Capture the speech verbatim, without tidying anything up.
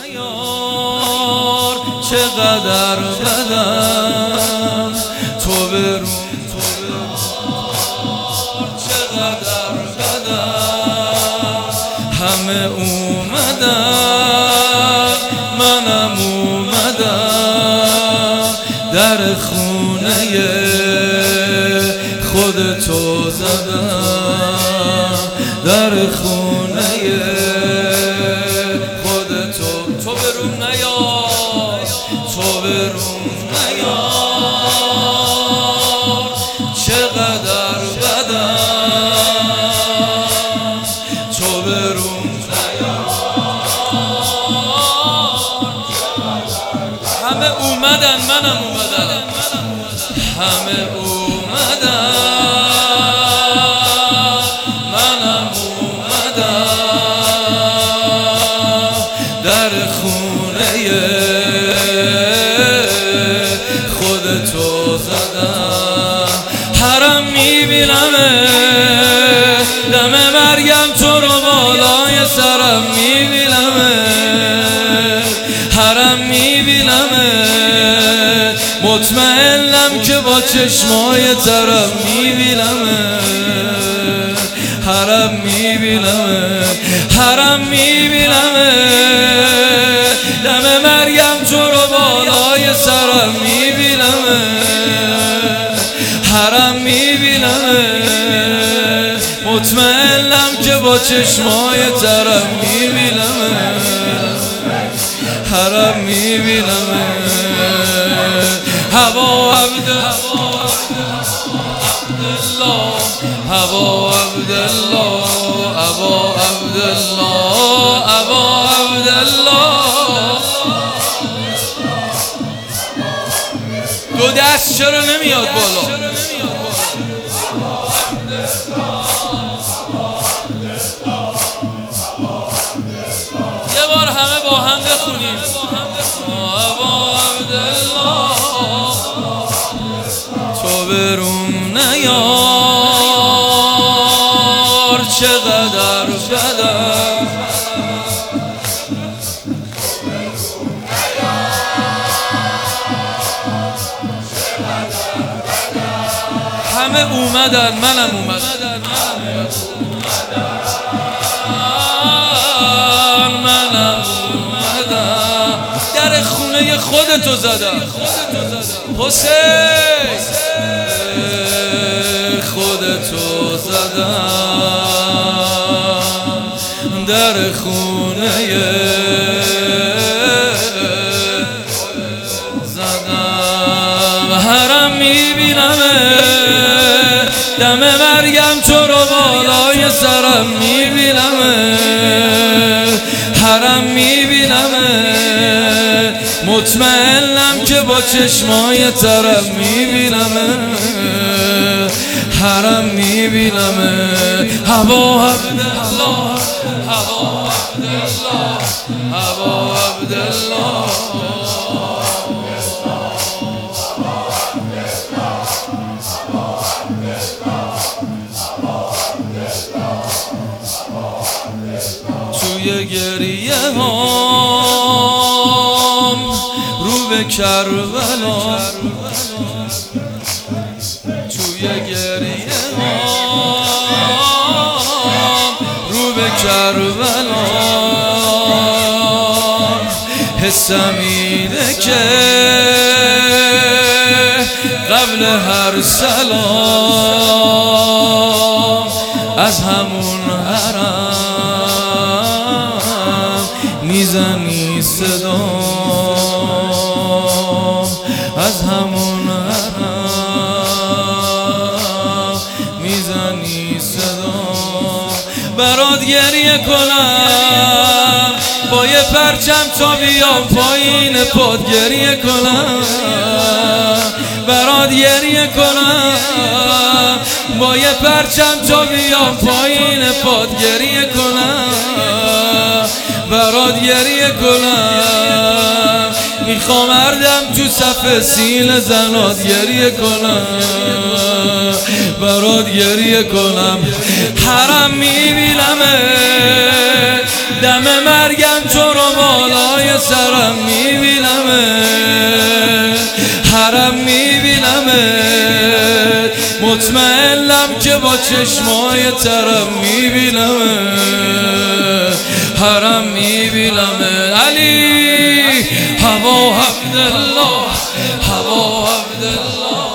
نیار چقدر بدم تو برون چقدر بدم همه اومدن منم اومدم در خونه خودتو زدم در خونه خودتو تو برون نیار تو برون نیار چقدر بدم تو برون نیار همه اومدن منم اومدم همه اومدن منم اومدم در خونه خودتو زدم حرم میبینم دم مرگم تو رو بالای سرم میبینم حرم میبینم مطمئنم که با چشمای ترم میبینم حرم میبینم حرم میبینم دم مرگم تو رو بالای سرم میبینم حرم میبینم مطمئنم که با چشمای ترم میبینم حرم میبینم هوا عبدالله هوا عبدالله هوا عبدالله هوا عبدالله دو دست چرا نمیاد بالا یه بار همه با هم بخونیم هوا عبدالله تو برون نیار چقدر بدم همه اومدن منم اومدم منم اومدم در خونه خودتو زدم حسین خودتو زدم در خونه زدم حرم میبینم دم مرگم تو رو بالای سرم میبینم حرم میبینم مطمئنم که با چشمای ترم میبینم حرم میبینم هوا عبدالله هوا عبدالله هوا عبدالله توی گریه هام رو به کربلا توی گریه هام رو به کربلا حسم اینه که قبل هر سلام از همون حرم میزنی صدا از همون حرم میزنی صدا برات گریه کنم با یه پرچم تا بیام پایین پاد گریه کنم برات گریه کنم با یه پرچم تا بیام پایین پاد گریه کنم برات گریه کنم میخوام اردم تو صف سینه زنات گریه کنم برات گریه کنم حرم میبینم دم مرگم تو رو بالای سرم میبینمت، حرم میبینمت، مطمئنم که با چشمای ترم میبینمت، حرم میبینمت. علی هوا عبدالله، هوا عبدالله.